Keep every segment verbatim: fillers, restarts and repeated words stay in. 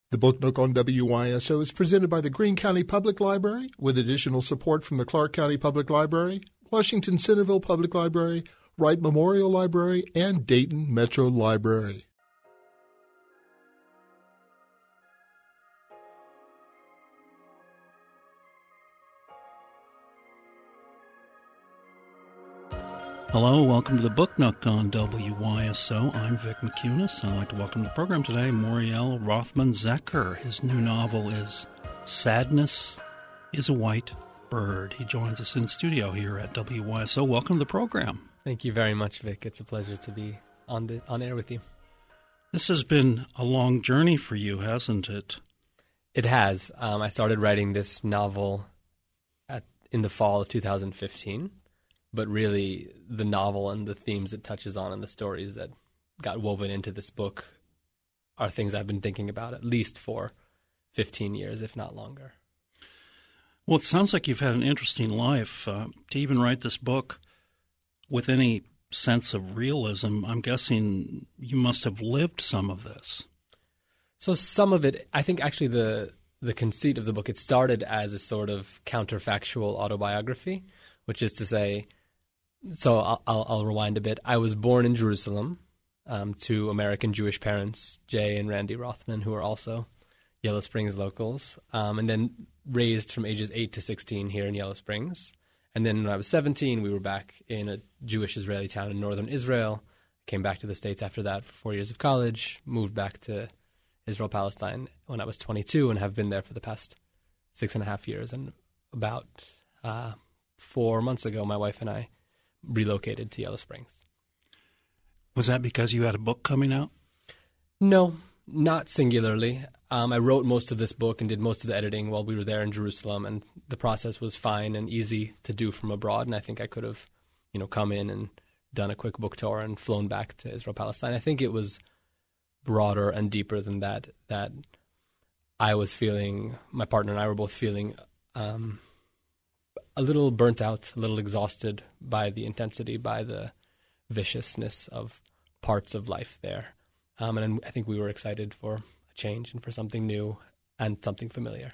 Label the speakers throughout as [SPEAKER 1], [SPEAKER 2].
[SPEAKER 1] The Book Nook on W Y S O is presented by the Greene County Public Library with additional support from the Clark County Public Library, Washington Centerville Public Library, Wright Memorial Library, and Dayton Metro Library.
[SPEAKER 2] Hello, welcome to the Book Nook on W Y S O. I'm Vic McCunis, and I'd like to welcome to the program today Moriel Rothman-Zecker. His new novel is Sadness is a White Bird. He joins us in studio here at W Y S O. Welcome to the program.
[SPEAKER 3] Thank you very much, Vic. It's a pleasure to be on the on air with you.
[SPEAKER 2] This has been a long journey for you, hasn't it?
[SPEAKER 3] It has. Um, I started writing this novel at, in the fall of two thousand fifteen. But really, the novel and the themes it touches on and the stories that got woven into this book are things I've been thinking about at least for fifteen years, if not longer.
[SPEAKER 2] Well, it sounds like you've had an interesting life. Uh, to even write this book with any sense of realism, I'm guessing you must have lived some of this.
[SPEAKER 3] So some of it, I think actually the the conceit of the book, it started as a sort of counterfactual autobiography, which is to say, so I'll, I'll, I'll rewind a bit. I was born in Jerusalem um, to American Jewish parents, Jay and Randy Rothman, who are also Yellow Springs locals, um, and then raised from ages eight to sixteen here in Yellow Springs. And then when I was seventeen, we were back in a Jewish Israeli town in northern Israel. Came back to the States after that for four years of college, moved back to Israel-Palestine when I was twenty-two, and have been there for the past six and a half years. And about uh, four months ago, my wife and I relocated to Yellow Springs.
[SPEAKER 2] Was that because you had a book coming out?
[SPEAKER 3] No, not singularly. Um, I wrote most of this book and did most of the editing while we were there in Jerusalem, and the process was fine and easy to do from abroad. And I think I could have, you know, come in and done a quick book tour and flown back to Israel-Palestine. I think it was broader and deeper than that. That I was feeling, my partner and I were both feeling Um, a little burnt out, a little exhausted by the intensity, by the viciousness of parts of life there. Um, and I think we were excited for a change and for something new and something familiar.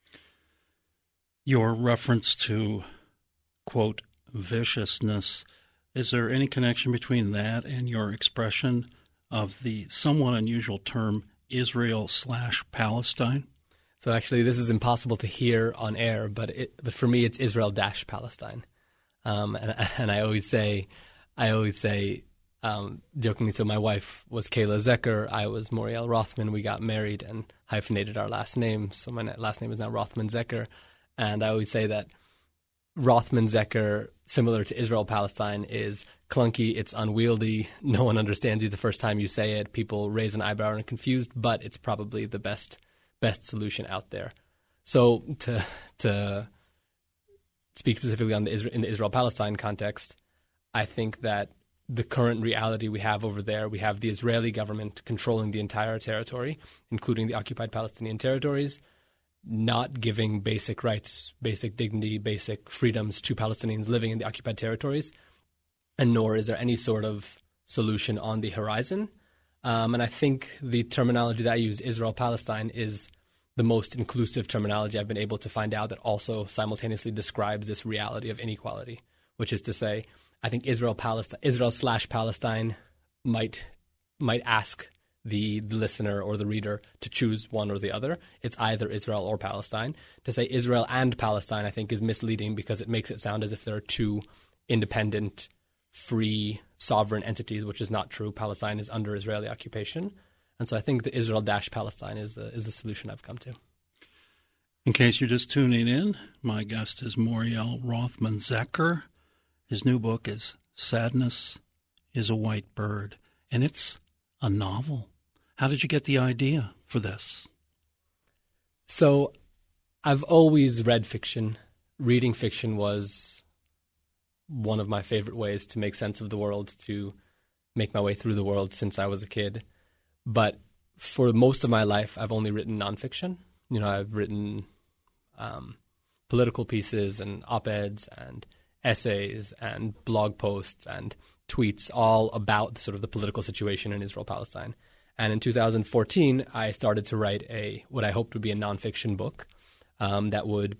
[SPEAKER 2] Your reference to, quote, viciousness, is there any connection between that and your expression of the somewhat unusual term Israel slash Palestine?
[SPEAKER 3] So actually, this is impossible to hear on air, but it, but for me, it's Israel dash Palestine, um, and and I always say, I always say, um, jokingly. So my wife was Kayla Zecker, I was Moriel Rothman. We got married and hyphenated our last name, so my last name is now Rothman Zecker, and I always say that Rothman Zecker, similar to Israel Palestine, is clunky. It's unwieldy. No one understands you the first time you say it. People raise an eyebrow and are confused, but it's probably the best. best solution out there. So to to speak specifically on the Isra- in the Israel-Palestine context, I think that the current reality we have over there, we have the Israeli government controlling the entire territory, including the occupied Palestinian territories, not giving basic rights, basic dignity, basic freedoms to Palestinians living in the occupied territories, and nor is there any sort of solution on the horizon. Um, and I think the terminology that I use, Israel-Palestine, is the most inclusive terminology I've been able to find out that also simultaneously describes this reality of inequality, which is to say, I think Israel-Palestine, Israel slash Palestine might might ask the, the listener or the reader to choose one or the other. It's either Israel or Palestine. To say Israel and Palestine, I think, is misleading because it makes it sound as if there are two independent, free, sovereign entities, which is not true. Palestine is under Israeli occupation. And so I think the Israel-Palestine is the is the solution I've come to.
[SPEAKER 2] In case you're just tuning in, my guest is Moriel Rothman-Zecker. His new book is Sadness is a White Bird, and it's a novel. How did you get the idea for this?
[SPEAKER 3] So I've always read fiction. Reading fiction was one of my favorite ways to make sense of the world, to make my way through the world since I was a kid. But for most of my life, I've only written nonfiction. You know, I've written um, political pieces and op-eds and essays and blog posts and tweets all about the, sort of the political situation in Israel-Palestine. And in two thousand fourteen, I started to write a what I hoped would be a nonfiction book um, that would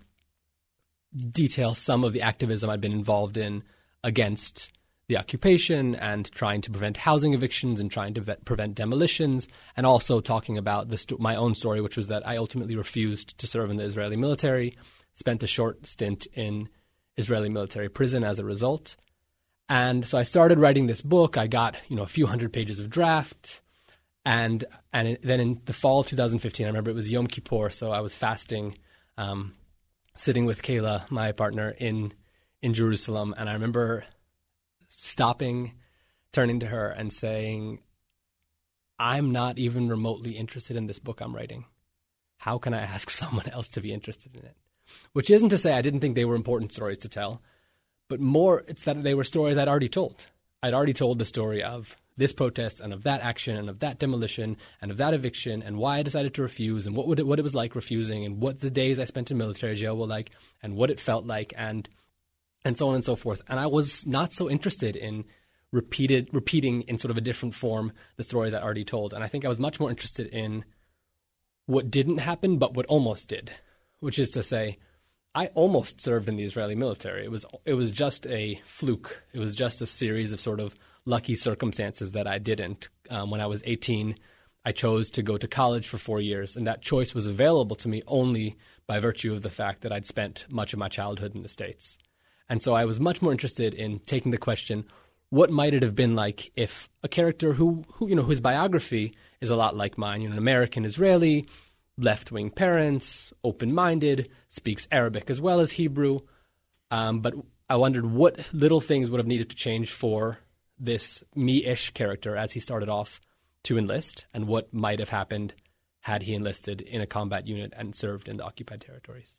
[SPEAKER 3] detail some of the activism I'd been involved in against the occupation and trying to prevent housing evictions and trying to ve- prevent demolitions, and also talking about the sto- my own story, which was that I ultimately refused to serve in the Israeli military, spent a short stint in Israeli military prison as a result. And so I started writing this book. I got, you know, a few hundred pages of draft. And and it, then in the fall of two thousand fifteen, I remember it was Yom Kippur, so I was fasting, um, sitting with Kayla, my partner, in in Jerusalem. And I remember stopping, turning to her and saying, I'm not even remotely interested in this book I'm writing. How can I ask someone else to be interested in it? Which isn't to say I didn't think they were important stories to tell, but more it's that they were stories I'd already told. I'd already told the story of this protest and of that action and of that demolition and of that eviction and why I decided to refuse and what would it, what it was like refusing and what the days I spent in military jail were like and what it felt like and and so on and so forth. And I was not so interested in repeated repeating in sort of a different form the stories I'd already told. And I think I was much more interested in what didn't happen but what almost did, which is to say I almost served in the Israeli military. It was it was just a fluke. It was just a series of sort of lucky circumstances that I didn't. Um, when I was eighteen, I chose to go to college for four years, and that choice was available to me only by virtue of the fact that I'd spent much of my childhood in the States. And so I was much more interested in taking the question, what might it have been like if a character who, who you know, whose biography is a lot like mine, you know, an American Israeli, left-wing parents, open-minded, speaks Arabic as well as Hebrew. Um, but I wondered what little things would have needed to change for this me-ish character as he started off to enlist, and what might have happened had he enlisted in a combat unit and served in the occupied territories.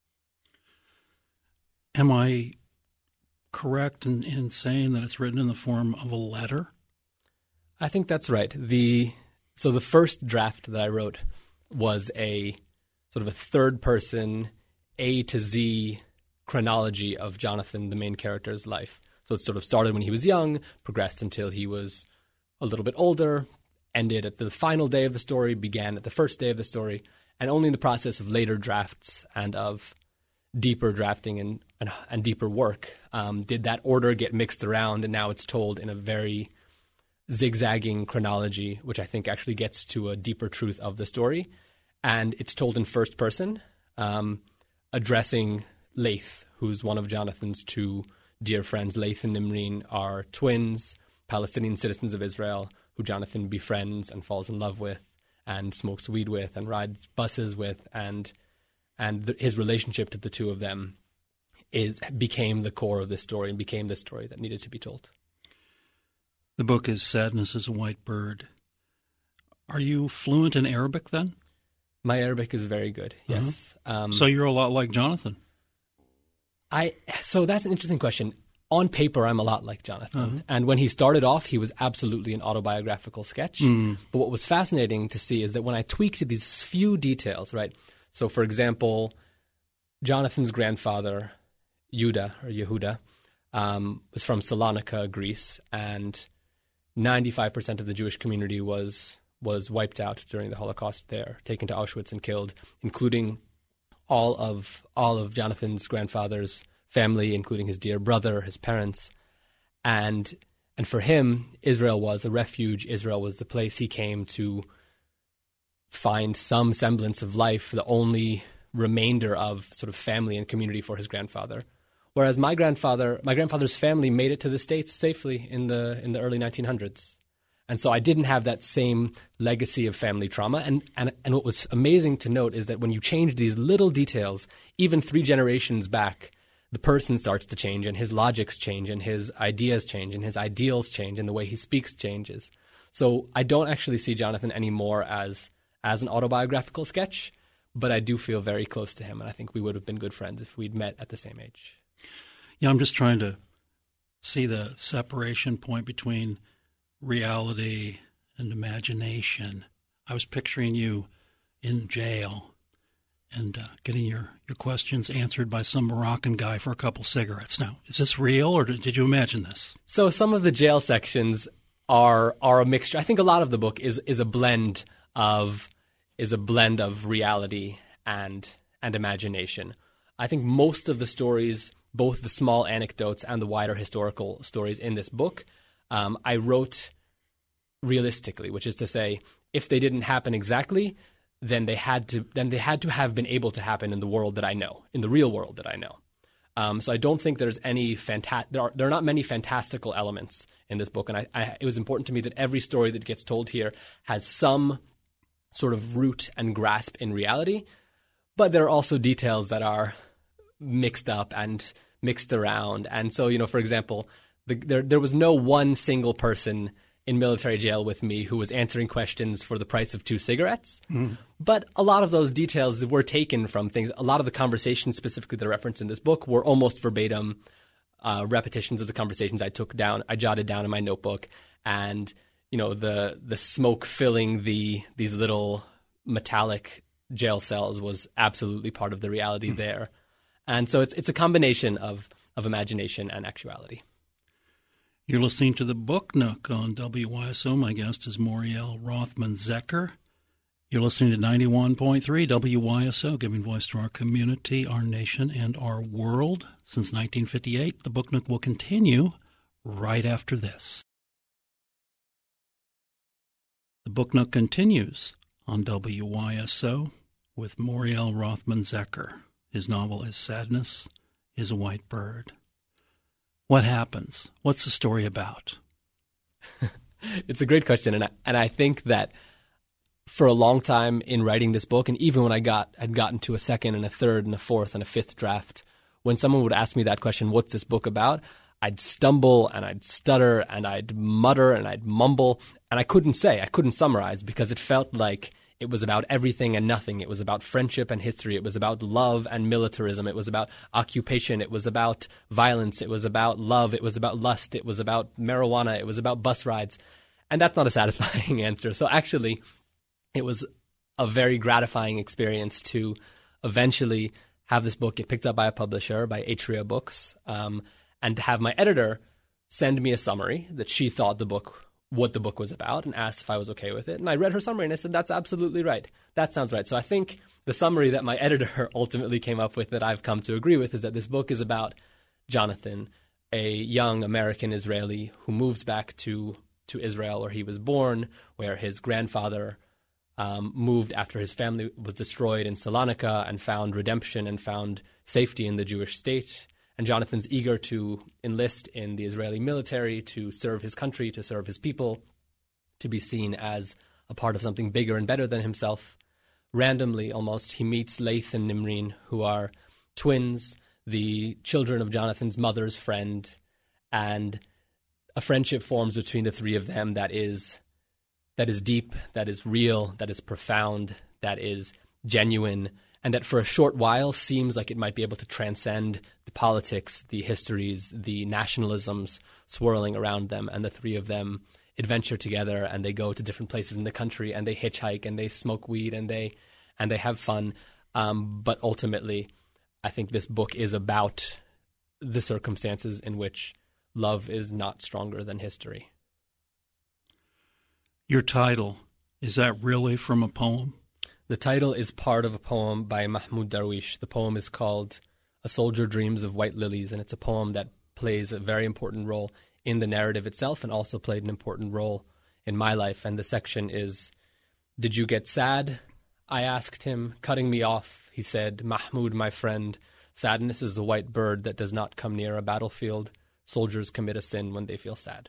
[SPEAKER 2] Am I correct in, in saying that it's written in the form of a letter?
[SPEAKER 3] I think that's right. The so the first draft that I wrote was a sort of a third-person A to Z chronology of Jonathan, the main character's life. So it sort of started when he was young, progressed until he was a little bit older, ended at the final day of the story, began at the first day of the story, and only in the process of later drafts and of deeper drafting and, and, and deeper work um, did that order get mixed around, and now it's told in a very zigzagging chronology, which I think actually gets to a deeper truth of the story. And it's told in first person, um, addressing Laith, who's one of Jonathan's two dear friends. Laith and Nimreen are twins, Palestinian citizens of Israel, who Jonathan befriends and falls in love with and smokes weed with and rides buses with. And and th- his relationship to the two of them is became the core of this story and became the story that needed to be told.
[SPEAKER 2] The book is Sadness is a White Bird. Are you fluent in Arabic then?
[SPEAKER 3] My Arabic is very good, yes.
[SPEAKER 2] Uh-huh.
[SPEAKER 3] Um,
[SPEAKER 2] so you're a lot like Jonathan.
[SPEAKER 3] I So that's an interesting question. On paper, I'm a lot like Jonathan.
[SPEAKER 2] Uh-huh.
[SPEAKER 3] And when he started off, he was absolutely an autobiographical sketch.
[SPEAKER 2] Mm.
[SPEAKER 3] But what was fascinating to see is that when I tweaked these few details, right? So, for example, Jonathan's grandfather, Yehuda, or Yehuda, um, was from Salonika, Greece, and ninety-five percent of the Jewish community was was wiped out during the Holocaust there, taken to Auschwitz and killed, including all of all of Jonathan's grandfather's family, including his dear brother, his parents. And and for him, Israel was a refuge. Israel was the place he came to find some semblance of life, the only remainder of sort of family and community for his grandfather. Whereas my grandfather, my grandfather's family made it to the States safely in the in the early nineteen hundreds. And so I didn't have that same legacy of family trauma. And, and and what was amazing to note is that when you change these little details, even three generations back, the person starts to change and his logics change and his ideas change and his ideals change and the way he speaks changes. So I don't actually see Jonathan anymore as as an autobiographical sketch, but I do feel very close to him, and I think we would have been good friends if we'd met at the same age.
[SPEAKER 2] Yeah, I'm just trying to see the separation point between reality and imagination. I was picturing you in jail and uh, getting your, your questions answered by some Moroccan guy for a couple cigarettes. Now, is this real, or did you imagine this?
[SPEAKER 3] So some of the jail sections are are a mixture. I think a lot of the book is is a blend of is a blend of reality and and imagination. I think most of the stories, both the small anecdotes and the wider historical stories in this book, um, I wrote realistically, which is to say, if they didn't happen exactly, then they had to then they had to have been able to happen in the world that I know, in the real world that I know. Um, so I don't think there's any fanta- there are there are not many fantastical elements in this book, and I, I, it was important to me that every story that gets told here has some sort of root and grasp in reality, but there are also details that are mixed up and mixed around. And so, you know, for example, the, there there was no one single person in military jail with me who was answering questions for the price of two cigarettes. Mm. But a lot of those details were taken from things. A lot of the conversations specifically that are referenced in this book were almost verbatim uh, repetitions of the conversations I took down, I jotted down in my notebook. And, you know, the the smoke filling the these little metallic jail cells was absolutely part of the reality mm. there. And so it's it's a combination of, of imagination and actuality.
[SPEAKER 2] You're listening to the Book Nook on W Y S O. My guest is Moriel Rothman-Zecher. You're listening to ninety-one point three W Y S O, giving voice to our community, our nation, and our world. Since nineteen fifty-eight, the Book Nook will continue right after this. The Book Nook continues on W Y S O with Moriel Rothman-Zecher. His novel is Sadness is a White Bird. What happens? What's the story about?
[SPEAKER 3] It's a great question, and I, and I think that for a long time in writing this book, and even when I got had gotten to a second and a third and a fourth and a fifth draft, when someone would ask me that question, what's this book about? I'd stumble and I'd stutter and I'd mutter and I'd mumble, and I couldn't say, I couldn't summarize because it felt like it was about everything and nothing. It was about friendship and history. It was about love and militarism. It was about occupation. It was about violence. It was about love. It was about lust. It was about marijuana. It was about bus rides. And that's not a satisfying answer. So actually, it was a very gratifying experience to eventually have this book get picked up by a publisher, by Atria Books, um, and to have my editor send me a summary that she thought the book what the book was about and asked if I was okay with it. And I read her summary and I said, that's absolutely right. That sounds right. So I think the summary that my editor ultimately came up with that I've come to agree with is that this book is about Jonathan, a young American Israeli who moves back to, to Israel where he was born, where his grandfather um, moved after his family was destroyed in Salonika and found redemption and found safety in the Jewish state. And Jonathan's eager to enlist in the Israeli military, to serve his country, to serve his people, to be seen as a part of something bigger and better than himself. Randomly, almost, he meets Leith and Nimrine, who are twins, the children of Jonathan's mother's friend, and a friendship forms between the three of them that is that is deep, that is real, that is profound, that is genuine, and that for a short while seems like it might be able to transcend the politics, the histories, the nationalisms swirling around them. And the three of them adventure together, and they go to different places in the country, and they hitchhike, and they smoke weed, and they and they have fun. Um, but ultimately, I think this book is about the circumstances in which love is not stronger than history.
[SPEAKER 2] Your title, is that really from a poem?
[SPEAKER 3] The title is part of a poem by Mahmoud Darwish. The poem is called A Soldier Dreams of White Lilies, and it's a poem that plays a very important role in the narrative itself and also played an important role in my life. And the section is, did you get sad? I asked him, cutting me off. He said, Mahmoud, my friend, sadness is a white bird that does not come near a battlefield. Soldiers commit a sin when they feel sad.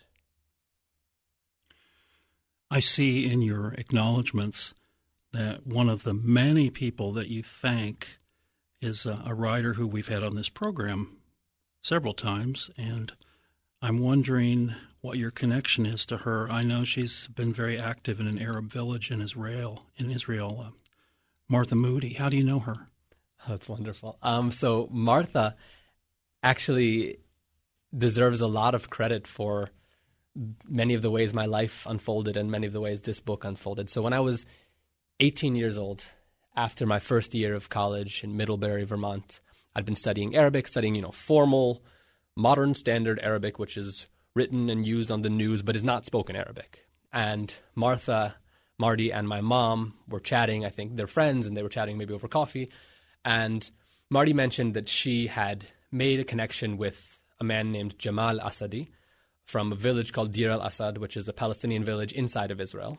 [SPEAKER 2] I see in your acknowledgments that one of the many people that you thank is a, a writer who we've had on this program several times, and I'm wondering what your connection is to her. I know she's been very active in an Arab village in Israel. In Israel, uh, Martha Moody. How do you know her?
[SPEAKER 3] Oh, that's wonderful. Um, so Martha actually deserves a lot of credit for many of the ways my life unfolded and many of the ways this book unfolded. So when I was eighteen years old, after my first year of college in Middlebury, Vermont, I'd been studying Arabic, studying, you know, formal, modern standard Arabic, which is written and used on the news, but is not spoken Arabic. And Martha, Marty, and my mom were chatting. I think they're friends, and they were chatting maybe over coffee. And Marty mentioned that she had made a connection with a man named Jamal Asadi from a village called Deir al-Asad, which is a Palestinian village inside of Israel.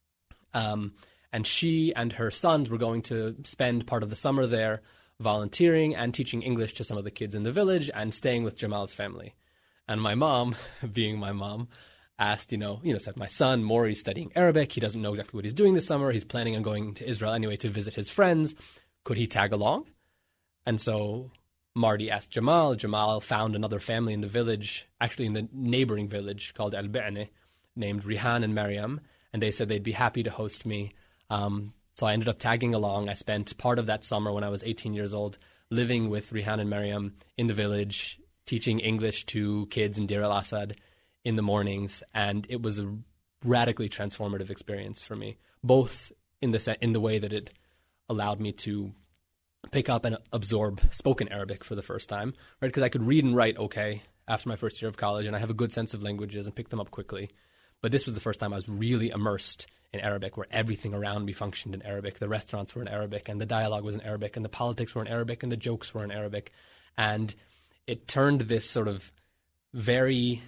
[SPEAKER 3] Um, and she and her sons were going to spend part of the summer there volunteering and teaching English to some of the kids in the village and staying with Jamal's family. And my mom, being my mom, asked, you know, you know, said, my son, Maury's studying Arabic. He doesn't know exactly what he's doing this summer. He's planning on going to Israel anyway to visit his friends. Could he tag along? And so Marty asked Jamal. Jamal found another family in the village, actually in the neighboring village called Al-Ba'ne, named Rihan and Maryam. And they said they'd be happy to host me. Um, so I ended up tagging along. I spent part of that summer when I was eighteen years old living with Rihan and Maryam in the village, teaching English to kids in Deir al-Asad in the mornings. And it was a radically transformative experience for me, both in the in the way that it allowed me to pick up and absorb spoken Arabic for the first time, right? Because I could read and write okay after my first year of college, and I have a good sense of languages and pick them up quickly. But this was the first time I was really immersed in Arabic, where everything around me functioned in Arabic. The restaurants were in Arabic, and the dialogue was in Arabic, and the politics were in Arabic, and the jokes were in Arabic. And it turned this sort of very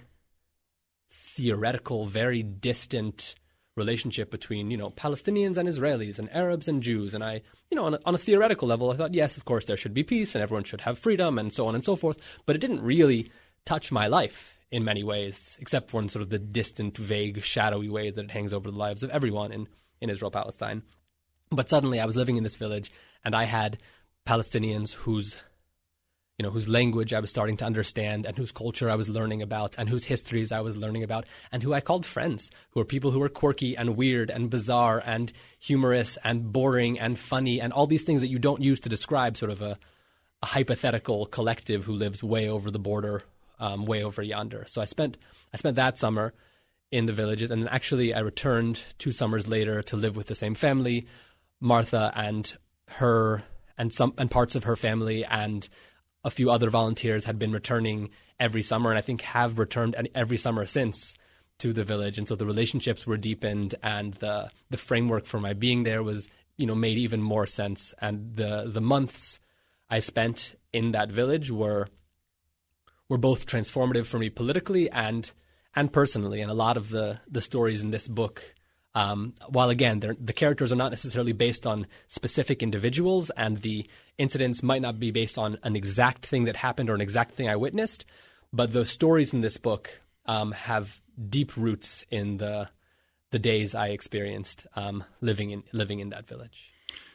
[SPEAKER 3] theoretical, very distant relationship between, you know, Palestinians and Israelis and Arabs and Jews. And I, you know, on a, on a theoretical level, I thought, yes, of course, there should be peace and everyone should have freedom and so on and so forth. But it didn't really touch my life in many ways, except for in sort of the distant, vague, shadowy ways that it hangs over the lives of everyone in, in Israel-Palestine. But suddenly I was living in this village and I had Palestinians whose you know, whose language I was starting to understand and whose culture I was learning about and whose histories I was learning about and who I called friends, who are people who are quirky and weird and bizarre and humorous and boring and funny and all these things that you don't use to describe sort of a, a hypothetical collective who lives way over the border, um, way over yonder. So I spent I spent that summer in the villages, and then actually I returned two summers later to live with the same family, Martha and her and some and parts of her family and a few other volunteers had been returning every summer, and I think have returned every summer since to the village. And so the relationships were deepened, and the the framework for my being there was, you know, made even more sense. And the the months I spent in that village were were both transformative for me politically and and personally. And a lot of the the stories in this book, Um, while again, the characters are not necessarily based on specific individuals, and the incidents might not be based on an exact thing that happened or an exact thing I witnessed, but the stories in this book um, have deep roots in the the days I experienced um, living in living in that village.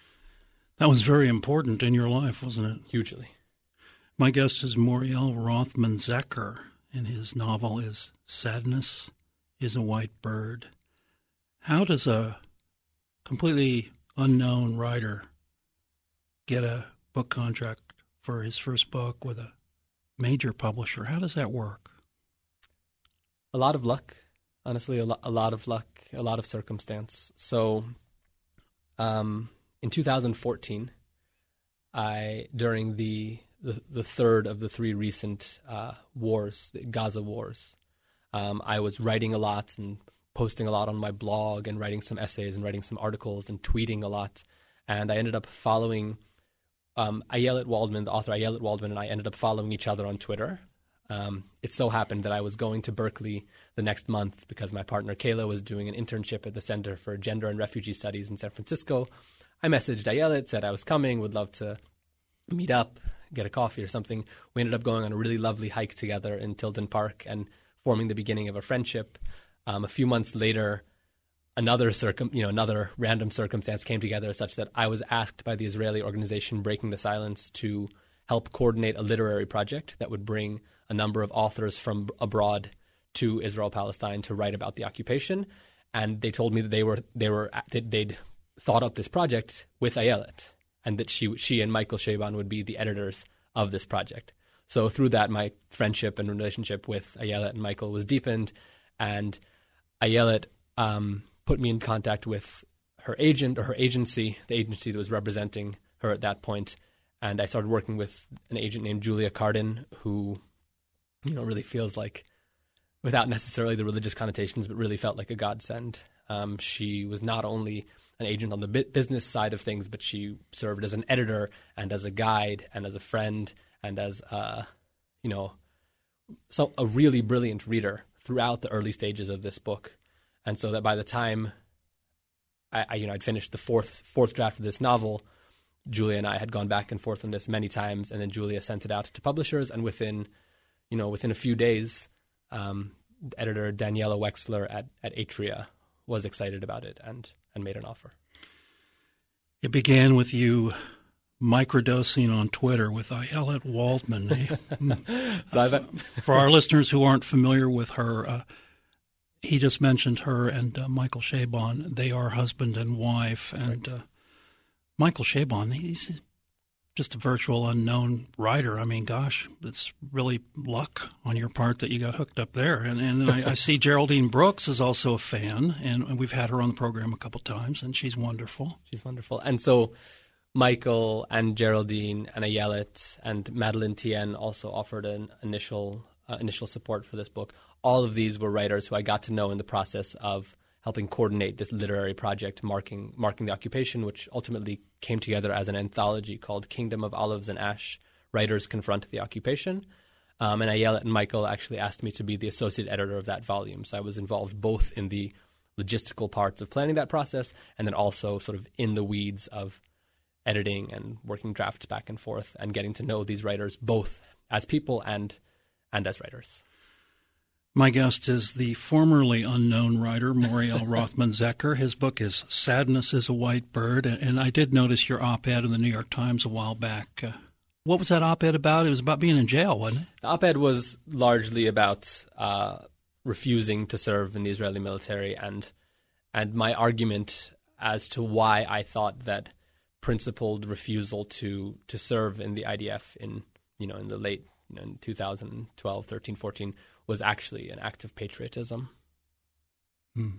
[SPEAKER 2] That was very important in your life, wasn't it?
[SPEAKER 3] Hugely.
[SPEAKER 2] My guest is Moriel Rothman Zecher, and his novel is Sadness is a White Bird. How does a completely unknown writer get a book contract for his first book with a major publisher? How does that work?
[SPEAKER 3] A lot of luck, honestly, a, lo- a lot of luck, a lot of circumstance. So um, in two thousand fourteen, I during the, the, the third of the three recent uh, wars, the Gaza wars, um, I was writing a lot and posting a lot on my blog and writing some essays and writing some articles and tweeting a lot. And I ended up following um, Ayelet Waldman, the author Ayelet Waldman, and I ended up following each other on Twitter. Um, it so happened that I was going to Berkeley the next month because my partner Kayla was doing an internship at the Center for Gender and Refugee Studies in San Francisco. I messaged Ayelet, said I was coming, would love to meet up, get a coffee or something. We ended up going on a really lovely hike together in Tilden Park and forming the beginning of a friendship. Um, a few months later, another circum, you know, another random circumstance came together such that I was asked by the Israeli organization Breaking the Silence to help coordinate a literary project that would bring a number of authors from abroad to Israel-Palestine to write about the occupation. And they told me that they were they were that they'd thought up this project with Ayelet, and that she she and Michael Shaban would be the editors of this project. So through that, my friendship and relationship with Ayelet and Michael was deepened, and Ayelet um, put me in contact with her agent or her agency, the agency that was representing her at that point, and I started working with an agent named Julia Cardin, who, you know, really feels like without necessarily the religious connotations, but really felt like a godsend. Um, she was not only an agent on the business side of things, but she served as an editor and as a guide and as a friend and as a, you know, so a really brilliant reader throughout the early stages of this book. And so that by the time I, I you know, I'd finished the fourth fourth draft of this novel, Julia and I had gone back and forth on this many times, and then Julia sent it out to publishers, and within, you know, within a few days, um, editor Daniela Wexler at, at Atria was excited about it and, and made an offer.
[SPEAKER 2] It began with you microdosing on Twitter with Ayelet Waldman. so I've, For our listeners who aren't familiar with her, uh, he just mentioned her and uh, Michael Chabon. They are husband and wife, and right. uh, Michael Chabon, he's just a virtual unknown writer. I mean, gosh, it's really luck on your part that you got hooked up there. And, and I, I see Geraldine Brooks is also a fan, and we've had her on the program a couple times, and she's wonderful.
[SPEAKER 3] She's wonderful. And so Michael and Geraldine and Ayelet and Madeline Tien also offered an initial uh, initial support for this book. All of these were writers who I got to know in the process of helping coordinate this literary project marking marking the occupation, which ultimately came together as an anthology called Kingdom of Olives and Ash, Writers Confront the Occupation. Um, and Ayelet and Michael actually asked me to be the associate editor of that volume. So I was involved both in the logistical parts of planning that process and then also sort of in the weeds of editing and working drafts back and forth and getting to know these writers both as people and and as writers.
[SPEAKER 2] My guest is the formerly unknown writer, Moriel Rothman-Zecher. His book is Sadness is a White Bird, and I did notice your op-ed in the New York Times a while back. Uh, what was that op-ed about? It was about being in jail, wasn't it?
[SPEAKER 3] The op-ed was largely about uh, refusing to serve in the Israeli military and and my argument as to why I thought that principled refusal to, to serve in the I D F in, you know, in the late you know, in two thousand twelve, thirteen, fourteen was actually an act of patriotism.
[SPEAKER 2] Hmm.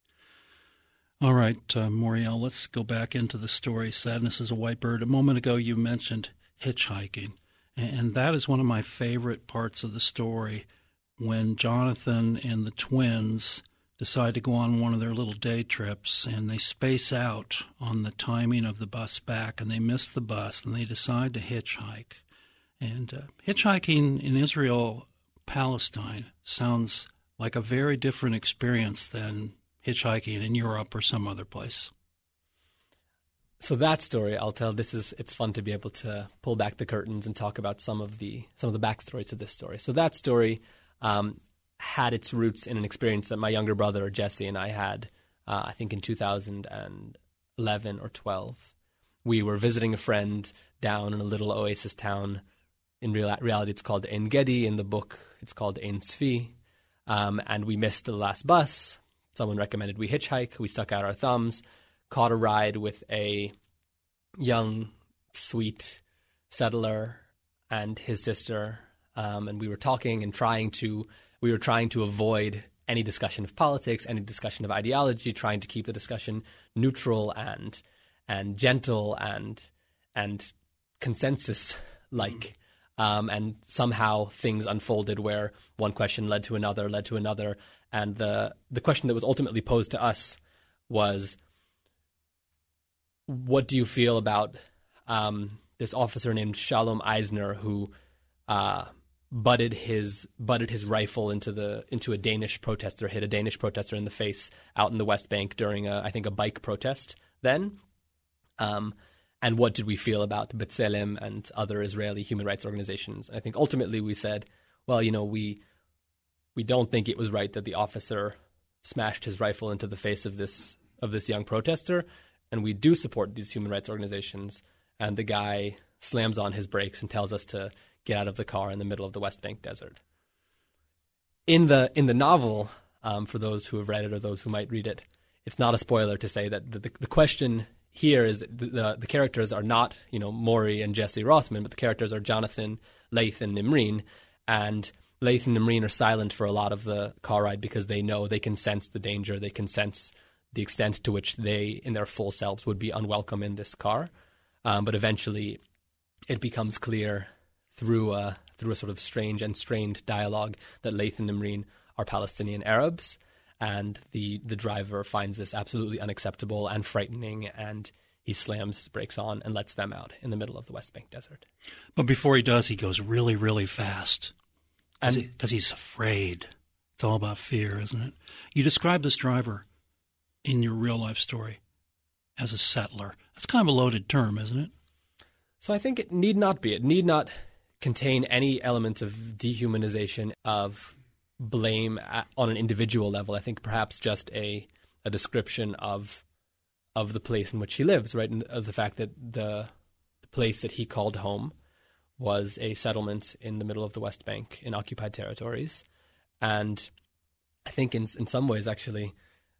[SPEAKER 2] All right, uh, Moriel, let's go back into the story, Sadness is a White Bird. A moment ago you mentioned hitchhiking, and that is one of my favorite parts of the story, when Jonathan and the twins decide to go on one of their little day trips, and they space out on the timing of the bus back, and they miss the bus, and they decide to hitchhike. And uh, hitchhiking in Israel Palestine sounds like a very different experience than hitchhiking in Europe or some other place.
[SPEAKER 3] So that story I'll tell. This is it's fun to be able to pull back the curtains and talk about some of the some of the backstory to this story. So that story um, had its roots in an experience that my younger brother Jesse and I had. Uh, I think in two thousand eleven or twelve, we were visiting a friend down in a little oasis town. In real, reality, it's called Ein Gedi. In the book, it's called Ein Tzvi. Um, and we missed the last bus. Someone recommended we hitchhike. We stuck out our thumbs, caught a ride with a young, sweet settler and his sister. Um, and we were talking and trying to we were trying to avoid any discussion of politics, any discussion of ideology, trying to keep the discussion neutral and and gentle and and consensus-like. Um, and somehow things unfolded where one question led to another, led to another. And the the question that was ultimately posed to us was, what do you feel about um, this officer named Shalom Eisner who uh, butted his butted his rifle into the into a Danish protester, hit a Danish protester in the face out in the West Bank during, a, I think, a bike protest then? Um And what did we feel about B'Tselem and other Israeli human rights organizations? I think ultimately we said, well, you know, we we don't think it was right that the officer smashed his rifle into the face of this of this young protester, and we do support these human rights organizations. And the guy slams on his brakes and tells us to get out of the car in the middle of the West Bank desert. In the in the novel, um, for those who have read it or those who might read it, it's not a spoiler to say that the, the, the question here is the, the the characters are not, you know, Maury and Jesse Rothman, but the characters are Jonathan, Leith, and Nimrine. And Leith and Nimrine are silent for a lot of the car ride because they know they can sense the danger. They can sense the extent to which they, in their full selves, would be unwelcome in this car. Um, but eventually it becomes clear through a, through a sort of strange and strained dialogue that Leith and Nimrine are Palestinian Arabs, and the the driver finds this absolutely unacceptable and frightening, and he slams his brakes on and lets them out in the middle of the West Bank desert.
[SPEAKER 2] But before he does, he goes really, really fast because
[SPEAKER 3] And
[SPEAKER 2] he, he's afraid. It's all about fear, isn't it? You describe this driver in your real-life story as a settler. That's kind of a loaded term, isn't it?
[SPEAKER 3] so I think it need not be. It need not contain any element of dehumanization, of blame at, on an individual level. I think perhaps just a a description of of the place in which he lives, right? And of the fact that the, the place that he called home was a settlement in the middle of the West Bank in occupied territories. And I think in in some ways, actually,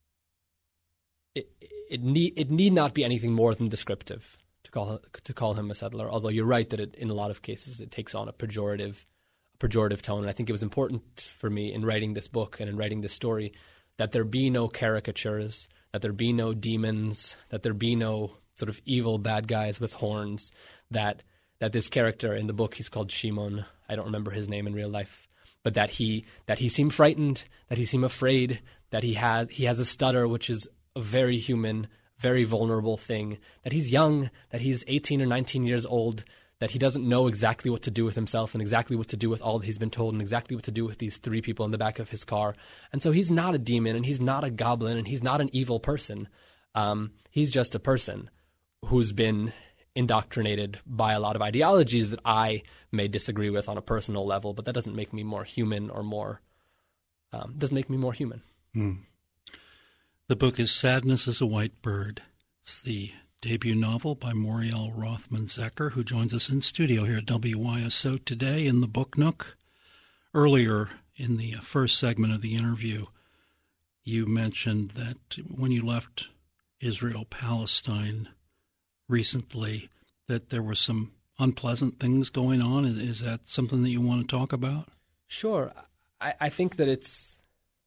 [SPEAKER 3] it it need it need not be anything more than descriptive to call to call him a settler. Although you're right that it, in a lot of cases it takes on a pejorative a pejorative tone. And I think it was important for me in writing this book and in writing this story that there be no caricatures, that there be no demons, that there be no sort of evil bad guys with horns. That that this character in the book, he's called Shimon. I don't remember his name in real life. But that he that he seemed frightened, that he seemed afraid, that he has he has a stutter, which is a very human, very vulnerable thing. That he's young, that he's eighteen or nineteen years old, that he doesn't know exactly what to do with himself and exactly what to do with all that he's been told and exactly what to do with these three people in the back of his car. And so he's not a demon and he's not a goblin and he's not an evil person. Um, he's just a person who's been indoctrinated by a lot of ideologies that I may disagree with on a personal level, but that doesn't make me more human or more, um, doesn't make me more human.
[SPEAKER 2] Mm. The book is Sadness is a White Bird. It's the debut novel by Moriel Rothman-Zecher, who joins us in studio here at W Y S O today in the Book Nook. Earlier in the first segment of the interview, you mentioned that when you left Israel-Palestine recently, that there were some unpleasant things going on. Is, is that something that you want to talk about?
[SPEAKER 3] Sure. I, I think that it's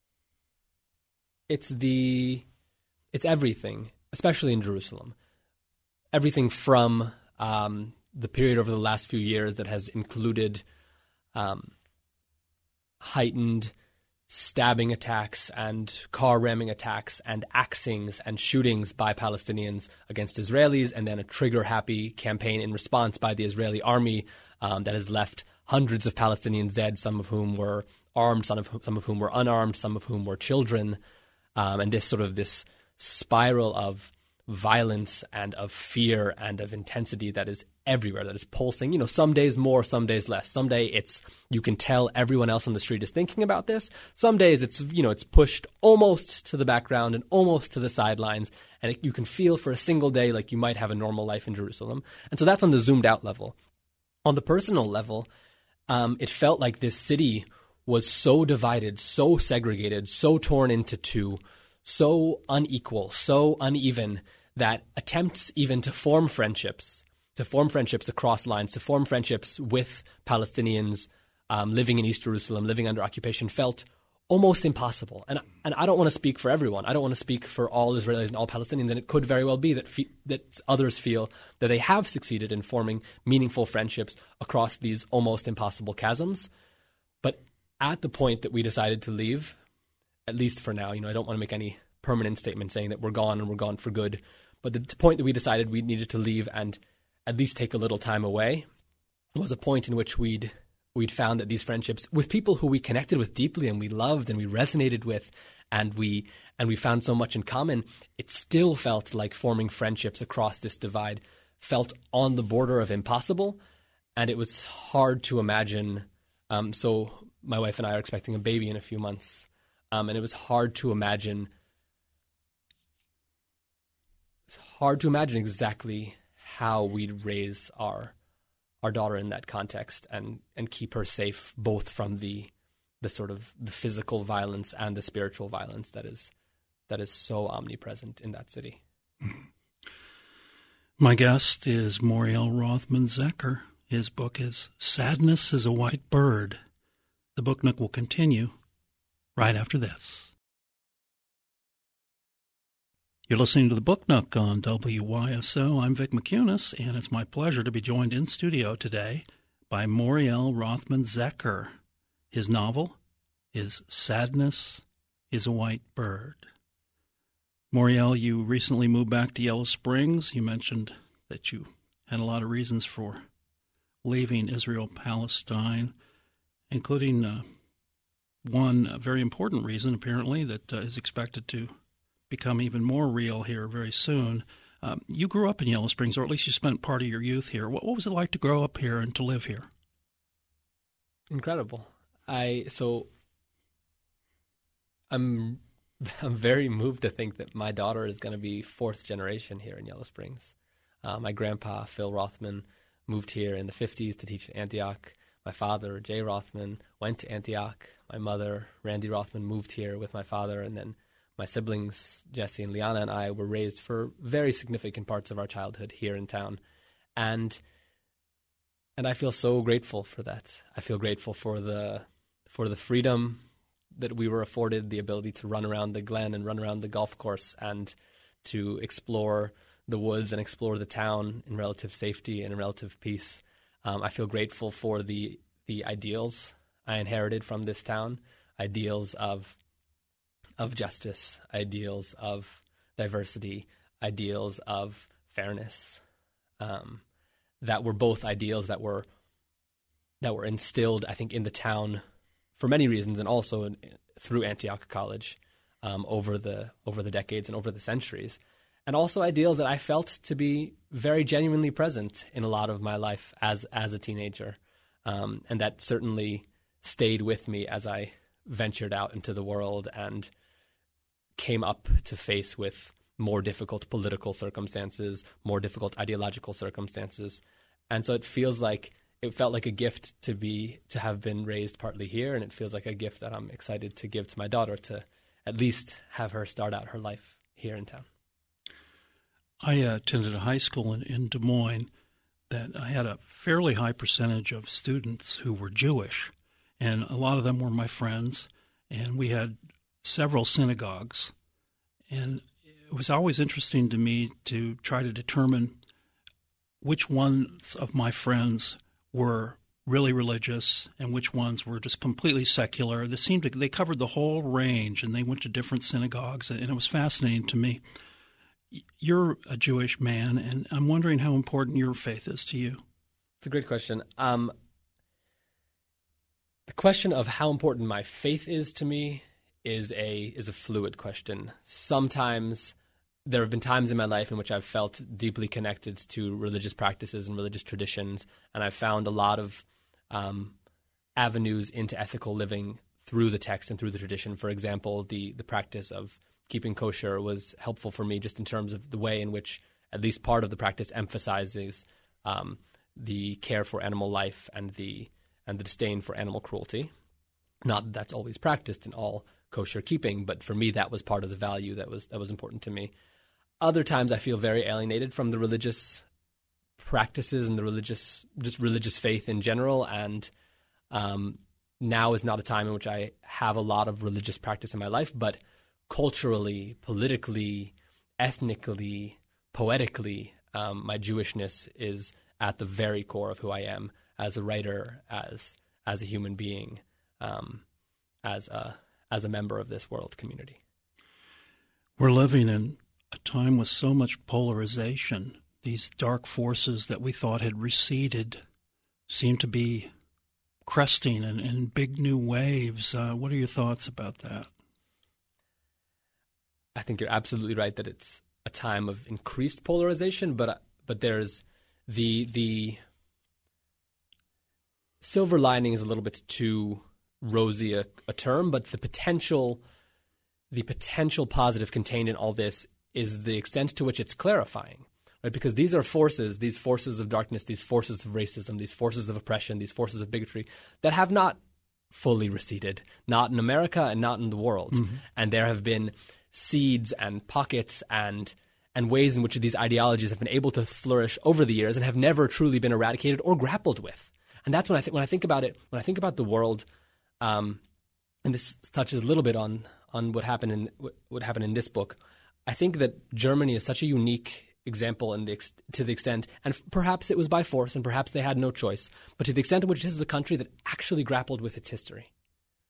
[SPEAKER 3] it's the it's everything, especially in Jerusalem. Everything from um, the period over the last few years that has included um, heightened stabbing attacks and car ramming attacks and axings and shootings by Palestinians against Israelis, and then a trigger-happy campaign in response by the Israeli army um, that has left hundreds of Palestinians dead, some of whom were armed, some of, some of whom were unarmed, some of whom were children, um, and this sort of this spiral of violence and of fear and of intensity that is everywhere, that is pulsing, you know, some days more, some days less. Some day it's, you can tell everyone else on the street is thinking about this. Some days it's, you know, it's pushed almost to the background and almost to the sidelines. And it, you can feel for a single day like you might have a normal life in Jerusalem. And so that's on the zoomed out level. On the personal level, um, it felt like this city was so divided, so segregated, so torn into two, so unequal, so uneven, that attempts even to form friendships, to form friendships across lines, to form friendships with Palestinians um, living in East Jerusalem, living under occupation, felt almost impossible. And and I don't want to speak for everyone. I don't want to speak for all Israelis and all Palestinians. And it could very well be that fe- that others feel that they have succeeded in forming meaningful friendships across these almost impossible chasms. But at the point that we decided to leave, at least for now, you know, I don't want to make any permanent statement saying that we're gone and we're gone for good. But the point that we decided we needed to leave and at least take a little time away was a point in which we'd we'd found that these friendships with people who we connected with deeply and we loved and we resonated with and we and we found so much in common, it still felt like forming friendships across this divide felt on the border of impossible. And it was hard to imagine. Um, so my wife and I are expecting a baby in a few months. Um, and it was hard to imagine It's hard to imagine exactly how we'd raise our our daughter in that context and, and keep her safe both from the the sort of the physical violence and the spiritual violence that is that is so omnipresent in that city.
[SPEAKER 2] My guest is Moriel Rothman-Zecher. His book is Sadness is a White Bird. The Book Nook will continue right after this. You're listening to the Book Nook on W Y S O. I'm Vic McCunis, and it's my pleasure to be joined in studio today by Moriel Rothman-Zecher. His novel, is Sadness is a White Bird. Moriel, you recently moved back to Yellow Springs. You mentioned that you had a lot of reasons for leaving Israel-Palestine, including uh, one uh, very important reason, apparently, that uh, is expected to become even more real here very soon. Um, you grew up in Yellow Springs, or at least you spent part of your youth here. What, what was it like to grow up here and to live here?
[SPEAKER 3] Incredible. I so I'm I'm very moved to think that my daughter is going to be fourth generation here in Yellow Springs. Uh, my grandpa, Phil Rothman, moved here in the fifties to teach at Antioch. My father, Jay Rothman, went to Antioch. My mother, Randy Rothman, moved here with my father. And then my siblings, Jesse and Liana, and I were raised for very significant parts of our childhood here in town. And and I feel so grateful for that. I feel grateful for the for the freedom that we were afforded, the ability to run around the Glen and run around the golf course and to explore the woods and explore the town in relative safety and in relative peace. Um, I feel grateful for the the ideals I inherited from this town, ideals of of justice, ideals of diversity, ideals of fairness, um, that were both ideals that were that were instilled, I think, in the town for many reasons, and also in, through Antioch College um, over the over the decades and over the centuries. And also ideals that I felt to be very genuinely present in a lot of my life as as a teenager. Um, and that certainly stayed with me as I ventured out into the world and came up to face with more difficult political circumstances, more difficult ideological circumstances. And so it feels like, it felt like a gift to be, to have been raised partly here. And it feels like a gift that I'm excited to give to my daughter, to at least have her start out her life here in town.
[SPEAKER 2] I uh, attended a high school in, in Des Moines that I had a fairly high percentage of students who were Jewish, and a lot of them were my friends, and we had several synagogues. And it was always interesting to me to try to determine which ones of my friends were really religious and which ones were just completely secular. They seemed to, they covered the whole range, and they went to different synagogues, and it was fascinating to me. You're a Jewish man, and I'm wondering how important your faith is to you.
[SPEAKER 3] It's a great question. Um, the question of how important my faith is to me is a is a fluid question. Sometimes there have been times in my life in which I've felt deeply connected to religious practices and religious traditions, and I've found a lot of um, avenues into ethical living through the text and through the tradition. For example, the the practice of keeping kosher was helpful for me just in terms of the way in which at least part of the practice emphasizes um, the care for animal life and the and the disdain for animal cruelty. Not that that's always practiced in all kosher keeping, but for me that was part of the value that was that was important to me. Other times I feel very alienated from the religious practices and the religious just religious faith in general, and um, now is not a time in which I have a lot of religious practice in my life, but culturally, politically, ethnically, poetically, um, my Jewishness is at the very core of who I am as a writer, as as a human being, um, as a as a member of this world community.
[SPEAKER 2] We're living in a time with so much polarization. These dark forces that we thought had receded seem to be cresting in, in big new waves. Uh, what are your thoughts about that?
[SPEAKER 3] I think you're absolutely right that it's a time of increased polarization, but but there's the the silver lining is a little bit too rosy a, a term, but the potential the potential positive contained in all this is the extent to which it's clarifying, right? Because these are forces, these forces of darkness, these forces of racism, these forces of oppression, these forces of bigotry that have not fully receded, not in America and not in the world. Mm-hmm. And there have been seeds and pockets and and ways in which these ideologies have been able to flourish over the years and have never truly been eradicated or grappled with. And that's when I think when I think about it, when I think about the world, um, and this touches a little bit on on what happened in what happened in this book. I think that Germany is such a unique example in the ex- to the extent, and f- perhaps it was by force, and perhaps they had no choice, but to the extent in which this is a country that actually grappled with its history.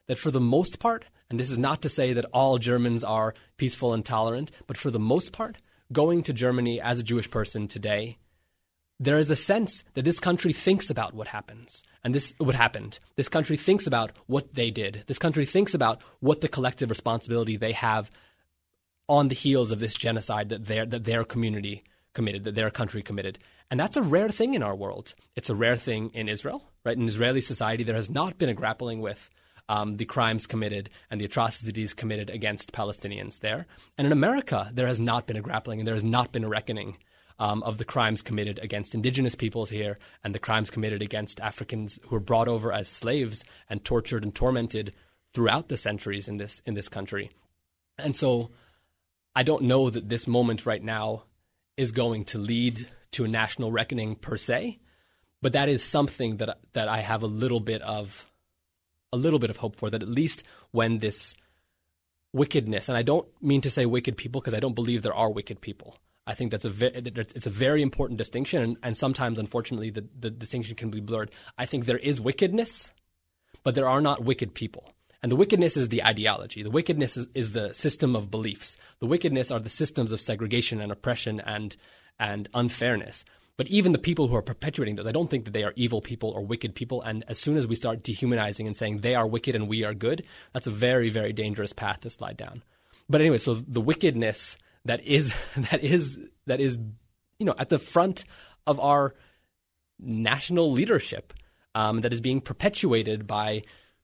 [SPEAKER 3] that for the most part, and this is not to say that all Germans are peaceful and tolerant, but for the most part, going to Germany as a Jewish person today, there is a sense that this country thinks about what happens and this what happened. This country thinks about what they did. This country thinks about what the collective responsibility they have on the heels of this genocide that their that their community committed, that their country committed. And that's a rare thing in our world. It's a rare thing in Israel, right? In Israeli society, there has not been a grappling with um, the crimes committed and the atrocities committed against Palestinians there. And in America, there has not been a grappling and there has not been a reckoning Um, of the crimes committed against indigenous peoples here and the crimes committed against Africans who were brought over as slaves and tortured and tormented throughout the centuries in this in this country. And so I don't know that this moment right now is going to lead to a national reckoning per se, but that is something that that I have a little bit of a little bit of hope for, that at least when this wickedness, and I don't mean to say wicked people because I don't believe there are wicked people. I think that's a ve- it's a very important distinction, and, and sometimes, unfortunately, the, the distinction can be blurred. I think there is wickedness, but there are not wicked people. And the wickedness is the ideology. The wickedness is, is the system of beliefs. The wickedness are the systems of segregation and oppression and and unfairness. But even the people who are perpetuating those, I don't think that they are evil people or wicked people. And as soon as we start dehumanizing and saying they are wicked and we are good, that's a very, very dangerous path to slide down. But anyway, so the wickedness that is that is that is you know at the front of our national leadership, um, that is being perpetuated by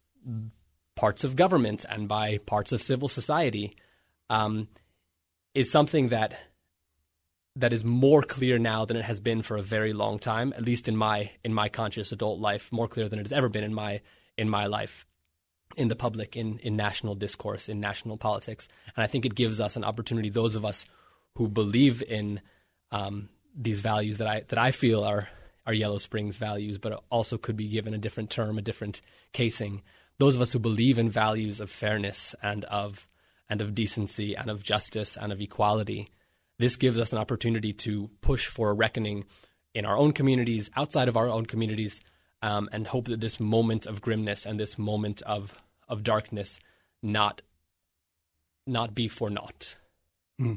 [SPEAKER 3] parts of government and by parts of civil society, um, is something that that is more clear now than it has been for a very long time, at least in my in my conscious adult life, more clear than it has ever been in my in my life, in the public, in, in national discourse, in national politics. And I think it gives us an opportunity, those of us who believe in um, these values that I that I feel are, are Yellow Springs values, but also could be given a different term, a different casing. Those of us who believe in values of fairness and of and of decency and of justice and of equality, this gives us an opportunity to push for a reckoning in our own communities, outside of our own communities, Um, and hope that this moment of grimness and this moment of of darkness not not be for naught.
[SPEAKER 2] Mm.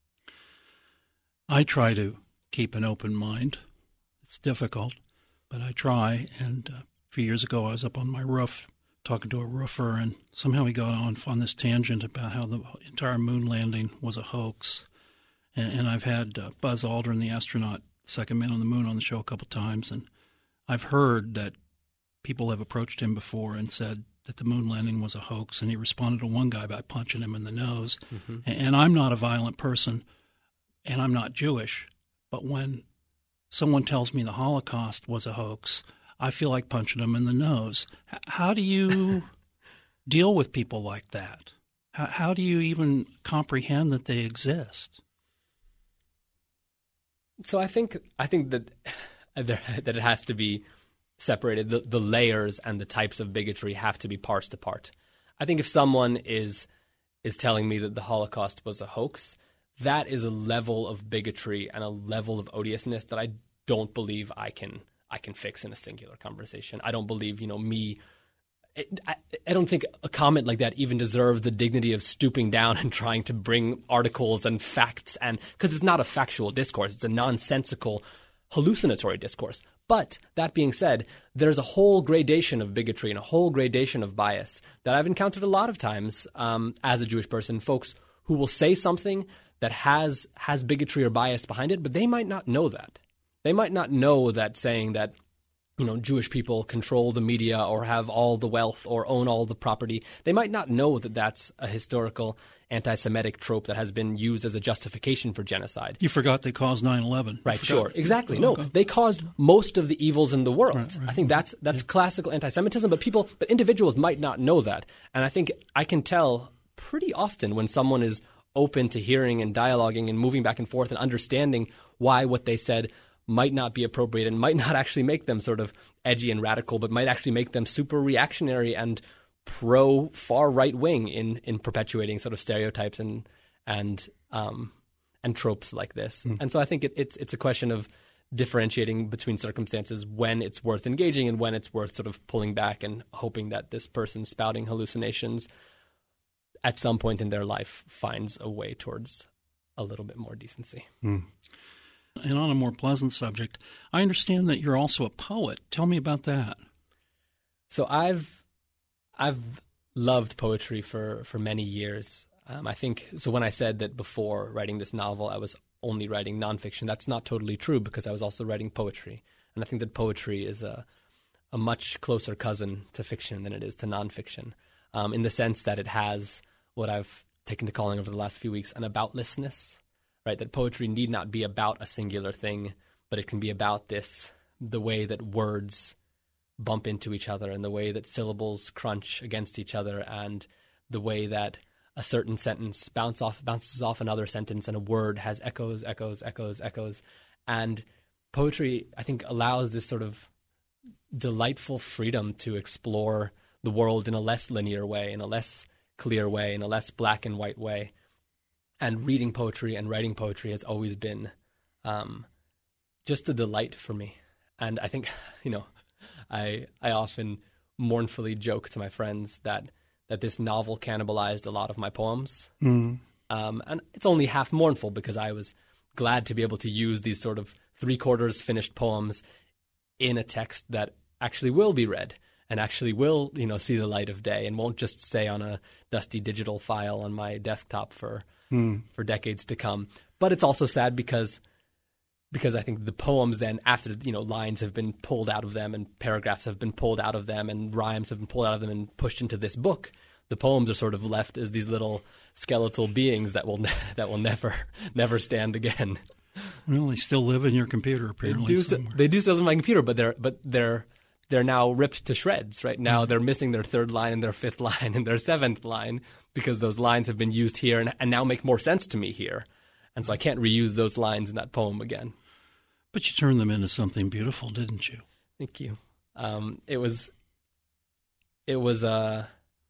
[SPEAKER 2] I try to keep an open mind. It's difficult, but I try. And uh, a few years ago, I was up on my roof talking to a roofer, and somehow we got on on this tangent about how the entire moon landing was a hoax. And, and I've had uh, Buzz Aldrin, the astronaut, second man on the moon, on the show a couple times, and I've heard that people have approached him before and said that the moon landing was a hoax, and he responded to one guy by punching him in the nose. Mm-hmm. And I'm not a violent person, and I'm not Jewish, but when someone tells me the Holocaust was a hoax, I feel like punching them in the nose. H- how do you deal with people like that? How, how do you even comprehend that they exist?
[SPEAKER 3] So I think I think that that it has to be separated. The, the layers and the types of bigotry have to be parsed apart. I think if someone is is telling me that the Holocaust was a hoax, that is a level of bigotry and a level of odiousness that I don't believe I can I can fix in a singular conversation. I don't believe, you know, me. It, I, I don't think a comment like that even deserves the dignity of stooping down and trying to bring articles and facts, and because it's not a factual discourse, it's a nonsensical, hallucinatory discourse. But that being said, there's a whole gradation of bigotry and a whole gradation of bias that I've encountered a lot of times um, as a Jewish person, folks who will say something that has has bigotry or bias behind it, but they might not know that. They might not know that saying that, you know, Jewish people control the media or have all the wealth or own all the property. They might not know that that's a historical anti-Semitic trope that has been used as a justification for genocide.
[SPEAKER 2] You forgot they caused nine eleven.
[SPEAKER 3] Right, sure. Exactly. No, they caused most of the evils in the world.
[SPEAKER 2] Right, right.
[SPEAKER 3] I think that's that's yeah. classical anti-Semitism, but people, but individuals might not know that. And I think I can tell pretty often when someone is open to hearing and dialoguing and moving back and forth and understanding why what they said might not be appropriate and might not actually make them sort of edgy and radical, but might actually make them super reactionary and pro far right wing in, in perpetuating sort of stereotypes and and um, and tropes like this. Mm. And so I think it, it's it's a question of differentiating between circumstances when it's worth engaging and when it's worth sort of pulling back and hoping that this person spouting hallucinations at some point in their life finds a way towards a little bit more decency.
[SPEAKER 2] Mm. And on a more pleasant subject, I understand that you're also a poet. Tell me about that.
[SPEAKER 3] So I've I've loved poetry for, for many years. Um, I think, so when I said that before writing this novel I was only writing nonfiction, that's not totally true because I was also writing poetry. And I think that poetry is a, a much closer cousin to fiction than it is to nonfiction, um, in the sense that it has what I've taken to calling over the last few weeks an aboutlessness, right? That poetry need not be about a singular thing, but it can be about this, the way that words bump into each other and the way that syllables crunch against each other and the way that a certain sentence bounce off, bounces off another sentence and a word has echoes, echoes, echoes, echoes. And poetry, I think, allows this sort of delightful freedom to explore the world in a less linear way, in a less clear way, in a less black and white way. And reading poetry and writing poetry has always been um, just a delight for me. And I think, you know, I I often mournfully joke to my friends that that this novel cannibalized a lot of my poems. Mm. Um, and it's only half mournful because I was glad to be able to use these sort of three-quarters finished poems in a text that actually will be read and actually will, you know, see the light of day and won't just stay on a dusty digital file on my desktop for mm. for decades to come. But it's also sad because because I think the poems then, after, you know, lines have been pulled out of them and paragraphs have been pulled out of them and rhymes have been pulled out of them and pushed into this book, the poems are sort of left as these little skeletal beings that will ne- that will never never stand again.
[SPEAKER 2] Well, they still live in your computer, apparently.
[SPEAKER 3] They do, st- they do still live in my computer, but they're but they're they're now ripped to shreds. Right now, mm-hmm. they're missing their third line and their fifth line and their seventh line because those lines have been used here and, and now make more sense to me here, and so I can't reuse those lines in that poem again.
[SPEAKER 2] But you turned them into something beautiful, didn't you?
[SPEAKER 3] Thank you. Um, it was, it was a,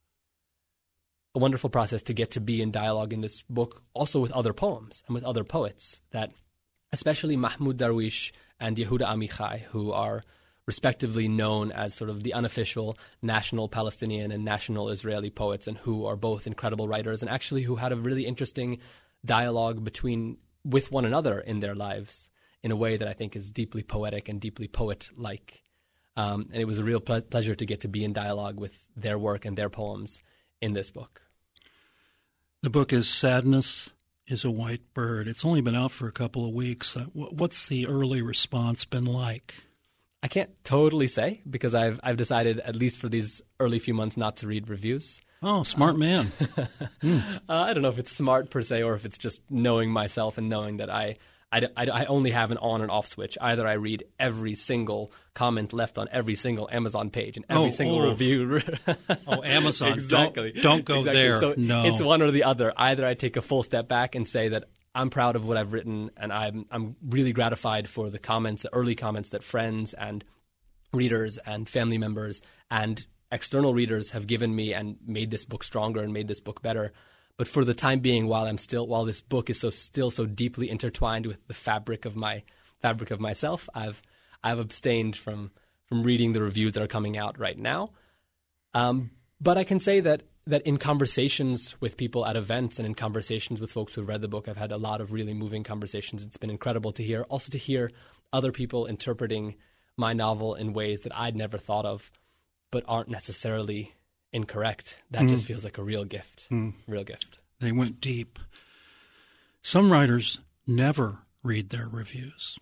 [SPEAKER 3] a wonderful process to get to be in dialogue in this book, also with other poems and with other poets, that especially Mahmoud Darwish and Yehuda Amichai, who are respectively known as sort of the unofficial national Palestinian and national Israeli poets, and who are both incredible writers and actually who had a really interesting dialogue between with one another in their lives, in a way that I think is deeply poetic and deeply poet-like. Um, and it was a real ple- pleasure to get to be in dialogue with their work and their poems in this book.
[SPEAKER 2] The book is Sadness is a White Bird. It's only been out for a couple of weeks. Uh, what's the early response been like?
[SPEAKER 3] I can't totally say because I've I've decided, at least for these early few months, not to read reviews.
[SPEAKER 2] Oh, smart man.
[SPEAKER 3] mm. uh, I don't know if it's smart per se or if it's just knowing myself and knowing that I – I, I, I only have an on and off switch. Either I read every single comment left on every single Amazon page and every
[SPEAKER 2] oh,
[SPEAKER 3] single
[SPEAKER 2] oh.
[SPEAKER 3] review.
[SPEAKER 2] oh, Amazon.
[SPEAKER 3] Exactly.
[SPEAKER 2] Don't, don't go
[SPEAKER 3] exactly.
[SPEAKER 2] there.
[SPEAKER 3] So
[SPEAKER 2] no.
[SPEAKER 3] It's one or the other. Either I take a full step back and say that I'm proud of what I've written and I'm I'm really gratified for the comments, the early comments that friends and readers and family members and external readers have given me and made this book stronger and made this book better. But for the time being, while I'm still, while this book is so still so deeply intertwined with the fabric of my fabric of myself, I've I've abstained from from reading the reviews that are coming out right now. Um, but I can say that that in conversations with people at events and in conversations with folks who've read the book, I've had a lot of really moving conversations. It's been incredible to hear. Also to hear other people interpreting my novel in ways that I'd never thought of, but aren't necessarily incorrect. That mm. just feels like a real gift. Mm. Real gift.
[SPEAKER 2] They went deep. Some writers never read their reviews.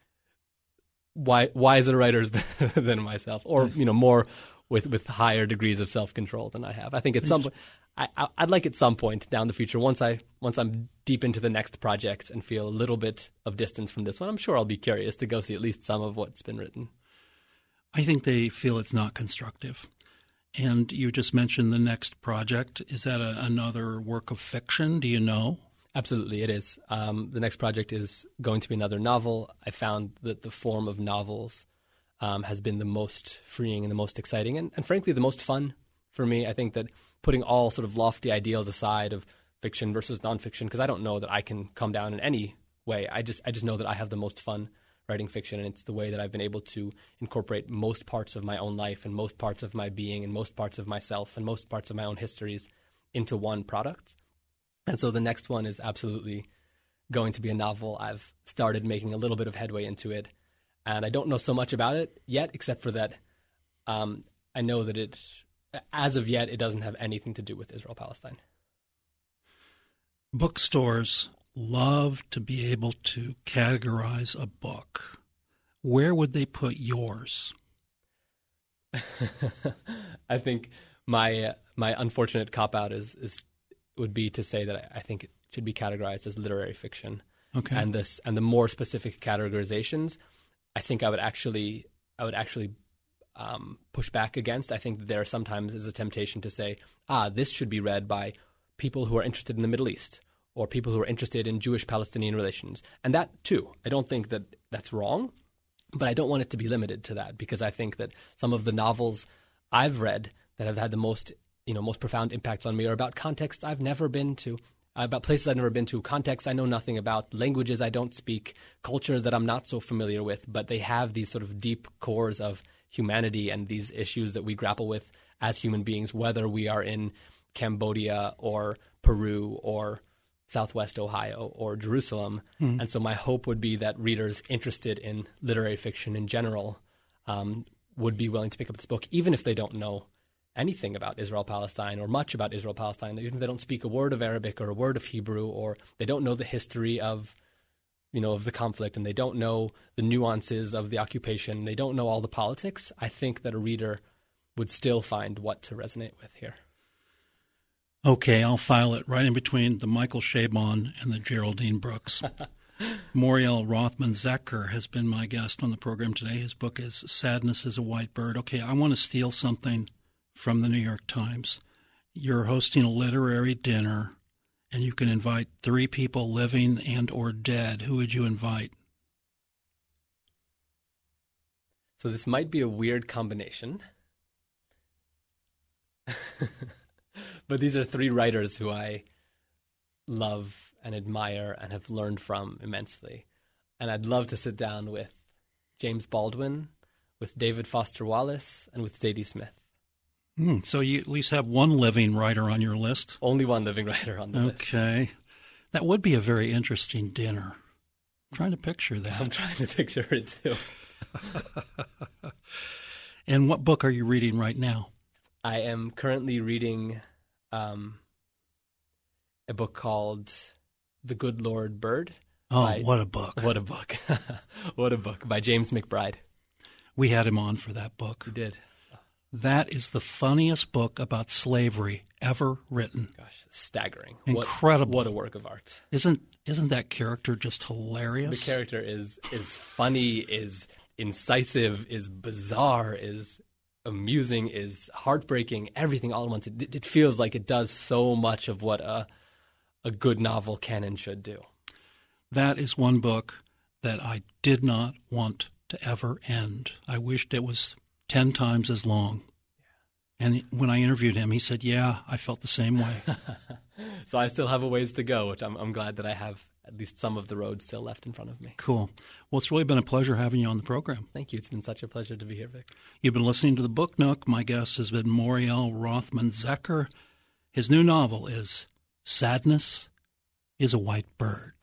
[SPEAKER 3] Why wiser writers than myself, or you know, more with, with higher degrees of self-control than I have. I think at some point, I, I'd like at some point down the future, once I once I'm deep into the next project and feel a little bit of distance from this one, I'm sure I'll be curious to go see at least some of what's been written.
[SPEAKER 2] I think they feel it's not constructive. And you just mentioned the next project. Is that a, another work of fiction? Do you know?
[SPEAKER 3] Absolutely, it is. Um, the next project is going to be another novel. I found that the form of novels um, has been the most freeing and the most exciting and, and frankly, the most fun for me. I think that putting all sort of lofty ideals aside of fiction versus nonfiction, because I don't know that I can come down in any way. I just I just know that I have the most fun writing fiction, and it's the way that I've been able to incorporate most parts of my own life and most parts of my being and most parts of myself and most parts of my own histories into one product. And so the next one is absolutely going to be a novel. I've started making a little bit of headway into it, and I don't know so much about it yet, except for that um, I know that it, as of yet, it doesn't have anything to do with Israel-Palestine.
[SPEAKER 2] Bookstores love to be able to categorize a book. Where would they put yours?
[SPEAKER 3] I think my uh, my unfortunate cop-out is, is would be to say that I, I think it should be categorized as literary fiction.
[SPEAKER 2] Okay.
[SPEAKER 3] And this and the more specific categorizations, I think I would actually I would actually um, push back against. I think that there sometimes is a temptation to say, ah, this should be read by people who are interested in the Middle East, or people who are interested in Jewish-Palestinian relations. And that, too, I don't think that that's wrong, but I don't want it to be limited to that, because I think that some of the novels I've read that have had the most, you know, most profound impacts on me are about contexts I've never been to, about places I've never been to, contexts I know nothing about, languages I don't speak, cultures that I'm not so familiar with, but they have these sort of deep cores of humanity and these issues that we grapple with as human beings, whether we are in Cambodia or Peru or Southwest Ohio or Jerusalem. Mm. And so my hope would be that readers interested in literary fiction in general um, would be willing to pick up this book, even if they don't know anything about Israel-Palestine or much about Israel-Palestine, even if they don't speak a word of Arabic or a word of Hebrew, or they don't know the history of, you know, of the conflict, and they don't know the nuances of the occupation, they don't know all the politics. I think that a reader would still find what to resonate with here.
[SPEAKER 2] Okay, I'll file it right in between the Michael Chabon and the Geraldine Brooks. Moriel Rothman-Zecher has been my guest on the program today. His book is Sadness is a White Bird. Okay, I want to steal something from the New York Times. You're hosting a literary dinner, and you can invite three people living and or dead. Who would you invite?
[SPEAKER 3] So this might be a weird combination. But these are three writers who I love and admire and have learned from immensely. And I'd love to sit down with James Baldwin, with David Foster Wallace, and with Zadie Smith.
[SPEAKER 2] Mm, so you at least have one living writer on your list?
[SPEAKER 3] Only one living writer on the
[SPEAKER 2] okay.
[SPEAKER 3] list.
[SPEAKER 2] Okay. That would be a very interesting dinner. I'm trying to picture that.
[SPEAKER 3] I'm trying to picture it, too.
[SPEAKER 2] And what book are you reading right now?
[SPEAKER 3] I am currently reading um, a book called The Good Lord Bird.
[SPEAKER 2] Oh,
[SPEAKER 3] by,
[SPEAKER 2] what a book.
[SPEAKER 3] What a book. What a book, by James McBride.
[SPEAKER 2] We had him on for that book.
[SPEAKER 3] We did.
[SPEAKER 2] That is the funniest book about slavery ever written.
[SPEAKER 3] Gosh, staggering.
[SPEAKER 2] Incredible.
[SPEAKER 3] What, what a work of art.
[SPEAKER 2] Isn't isn't that character just hilarious?
[SPEAKER 3] The character is is funny, is incisive, is bizarre, is amusing, is heartbreaking, everything all at once. It, it feels like it does so much of what a a good novel can and should do.
[SPEAKER 2] That is one book that I did not want to ever end. I wished it was ten times as long. Yeah. And when I interviewed him, he said, yeah, I felt the same way.
[SPEAKER 3] So I still have a ways to go, which I'm, I'm glad that I have at least some of the road still left in front of me.
[SPEAKER 2] Cool. Well, it's really been a pleasure having you on the program.
[SPEAKER 3] Thank you. It's been such a pleasure to be here, Vic.
[SPEAKER 2] You've been listening to The Book Nook. My guest has been Moriel Rothman-Zecher. His new novel is Sadness is a White Bird.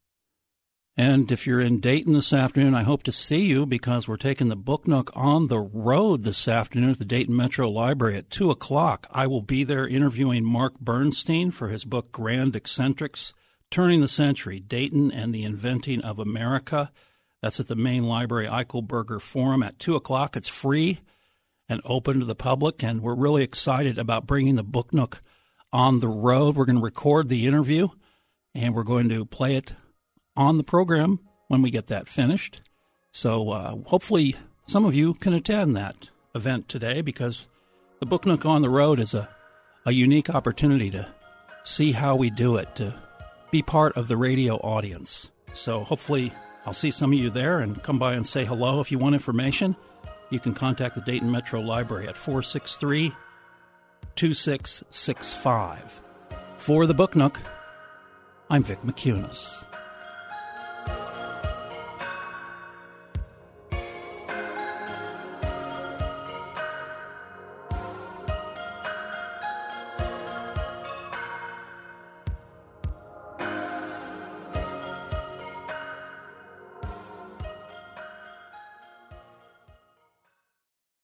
[SPEAKER 2] And if you're in Dayton this afternoon, I hope to see you, because we're taking the Book Nook on the road this afternoon at the Dayton Metro Library at two o'clock. I will be there interviewing Mark Bernstein for his book Grand Eccentrics, Turning the Century, Dayton and the Inventing of America. That's at the main library Eichelberger Forum at two o'clock. It's free and open to the public, and we're really excited about bringing the Book Nook on the road. We're going to record the interview, and we're going to play it on the program when we get that finished. So uh, hopefully some of you can attend that event today, because the Book Nook on the road is a, a unique opportunity to see how we do it, to be part of the radio audience. So hopefully I'll see some of you there and come by and say hello. If you want information, you can contact the Dayton Metro Library at four six three, two six six five. For the Book Nook, I'm Vic McCunas.